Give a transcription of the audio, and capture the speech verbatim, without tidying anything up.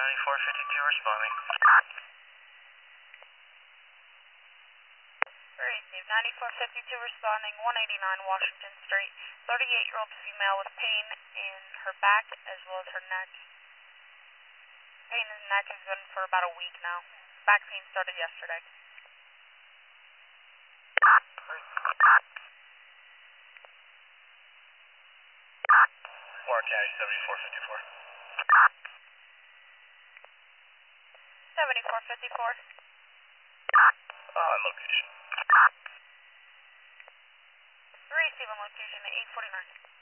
ninety-four fifty-two responding. Receive ninety-four fifty-two responding, one eighty-nine Washington Street. thirty-eight-year-old female with pain in her back as well as her neck. Pain in the neck has been for about a week now. Back pain started yesterday. Warren County seventy-four fifty-four. seventy-four fifty-four. On location. Receive on location at eight forty-nine.